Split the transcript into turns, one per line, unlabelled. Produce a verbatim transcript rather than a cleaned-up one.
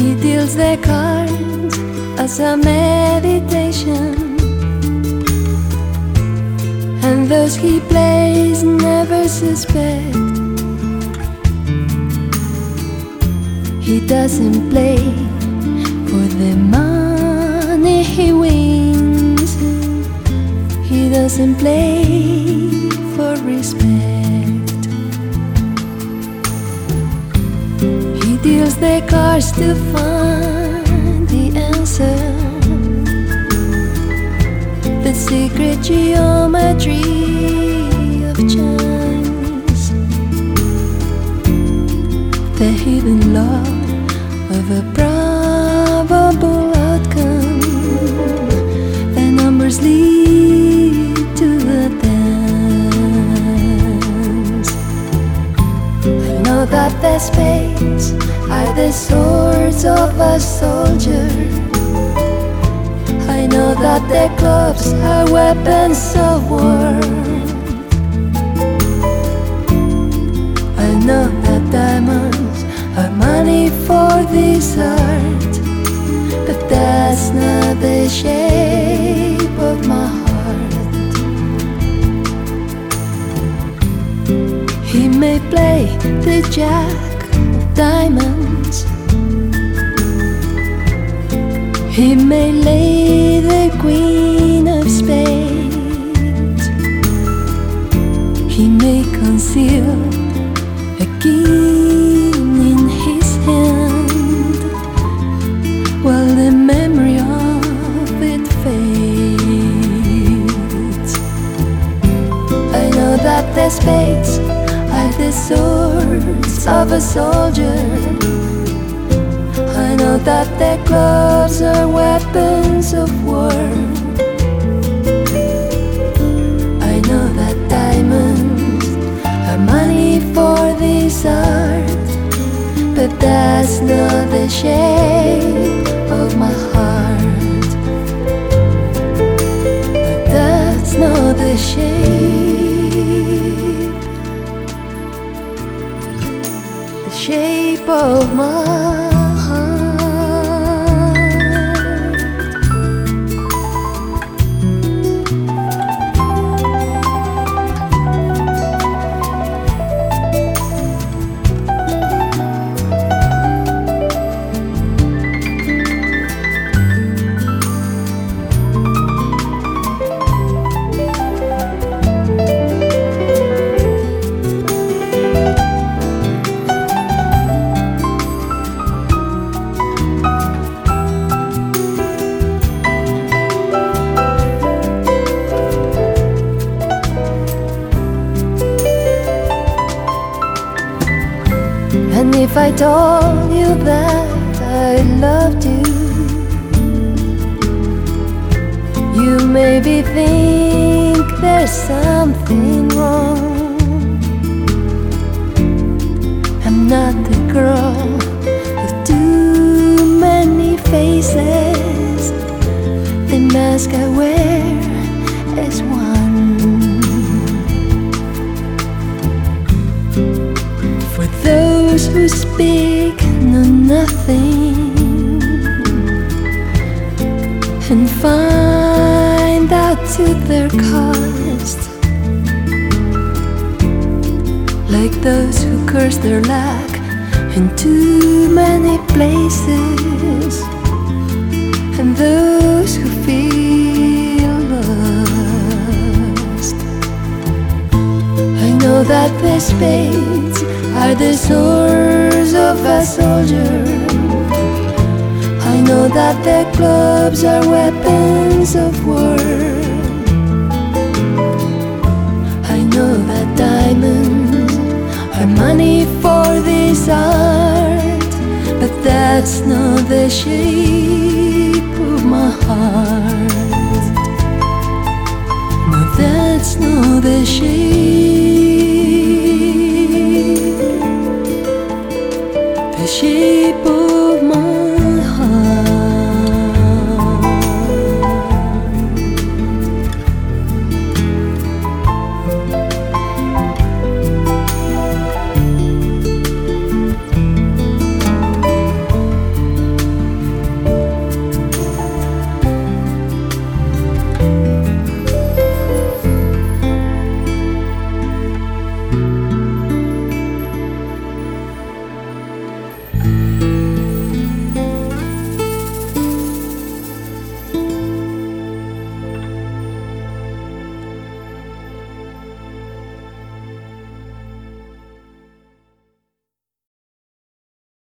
He deals the cards as a meditation, and those he plays never suspect. He doesn't play for the money he wins. He doesn't play for respect. He deals the cards to find the answer, the secret geometry of chance, the hidden law of a probable outcome. The numbers lead to the dance. I know that the spades are the swords of a soldier. I know that the clubs are weapons of war. I know that diamonds are money for this art, but that's not the shape of my heart. He may play the jack of diamonds, he may lay the queen of spades, he may conceal a king in his hand while the memory of it fades. I know that the spades are the swords of a soldier. I know that the clubs are weapons of war. I know that diamonds are money for this art, but that's not the shape of my heart. But that's not the shape, the shape of my heart. And if I told you that I loved you, you maybe think there's something wrong. I'm not the girl with too many faces. The mask I wear is one. For those who speak know nothing and find out to their cost, like those who curse their lack in too many places, and those who feel lost. I know that the spades are the swords of a soldier. I know that the clubs are weapons of war. I know that diamonds are money for this art, but that's not the shape of my heart. No, that's not the shape, the shape of my